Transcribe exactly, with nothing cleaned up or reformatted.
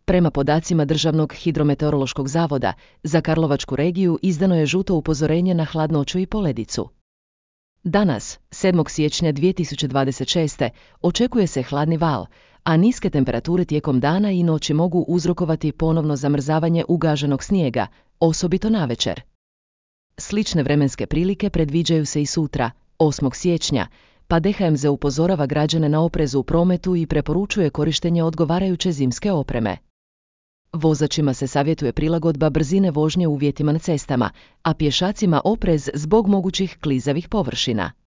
Prema podacima Državnog hidrometeorološkog zavoda, za Karlovačku regiju izdano je žuto upozorenje na hladnoću i poledicu. Danas, sedmog siječnja dvije tisuće dvadeset šeste. očekuje se hladni val, a niske temperature tijekom dana i noći mogu uzrokovati ponovno zamrzavanje ugaženog snijega, osobito navečer. Slične vremenske prilike predviđaju se i sutra, osmog siječnja, pa D H M Z upozorava građane na oprez u prometu i preporučuje korištenje odgovarajuće zimske opreme. Vozačima se savjetuje prilagodba brzine vožnje uvjetima na cestama, a pješacima oprez zbog mogućih klizavih površina.